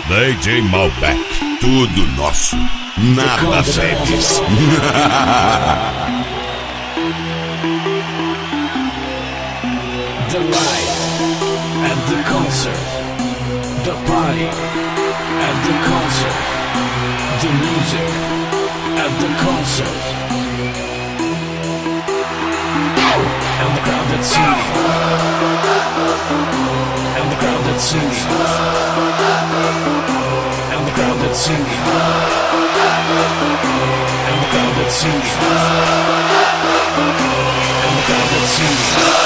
DJ Malbec, tudo nosso, nada deles. The light at the concert, the party at the concert, the music at the concert, and the crowd that's singing, and the crowd that's singing, and the crowd that's singing, and the crowd that's singing, and the crowd that's singing.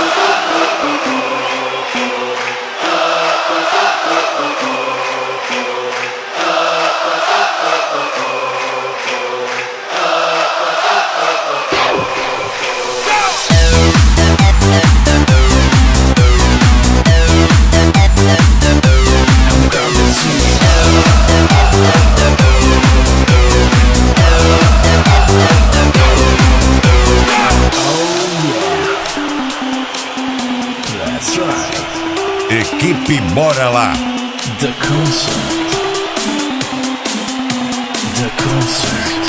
Equipe Bora Lá. The concert. The concert.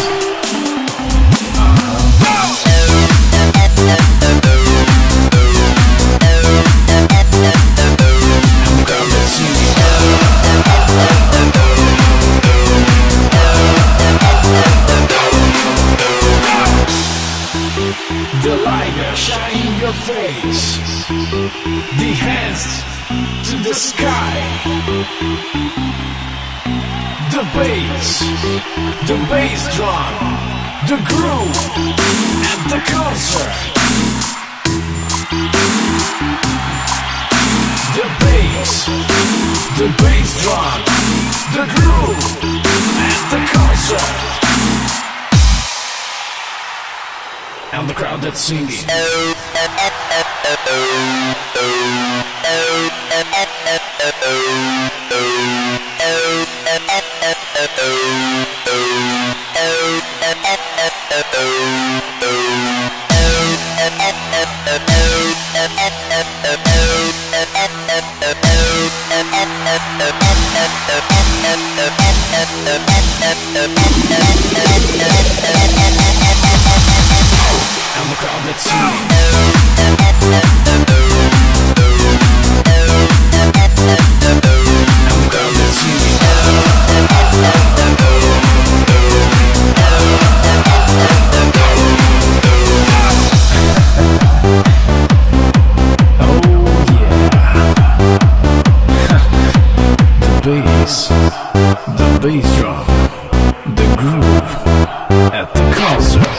The light shine in your face. The hands to the sky. The bass drum, the groove at the concert. The bass drum, the groove at the concert. And the crowd that's singing. And the crowd that's singing. And the crowd that's singing. Oh yeah. The bass drum, the groove at the concert.